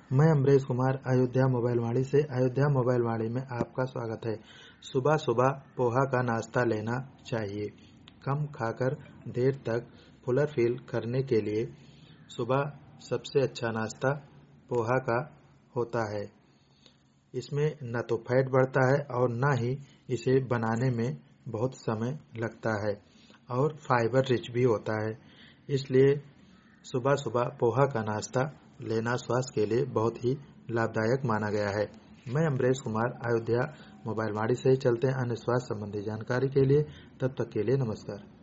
मैं अमरेश कुमार अयोध्या मोबाइल वाणी से। अयोध्या मोबाइल वाणी में आपका स्वागत है। सुबह सुबह पोहा का नाश्ता लेना चाहिए। कम खाकर देर तक फुलर फील करने के लिए सुबह सबसे अच्छा नाश्ता पोहा का होता है। इसमें न तो फैट बढ़ता है और न ही इसे बनाने में बहुत समय लगता है और फाइबर रिच भी होता है। इसलिए सुबह सुबह पोहा का नाश्ता लेना स्वास्थ्य के लिए बहुत ही लाभदायक माना गया है। मैं अमरेश कुमार अयोध्या मोबाइल वाणी से। चलते हैं अन्य स्वास्थ्य संबंधी जानकारी के लिए। तब तक के लिए नमस्कार।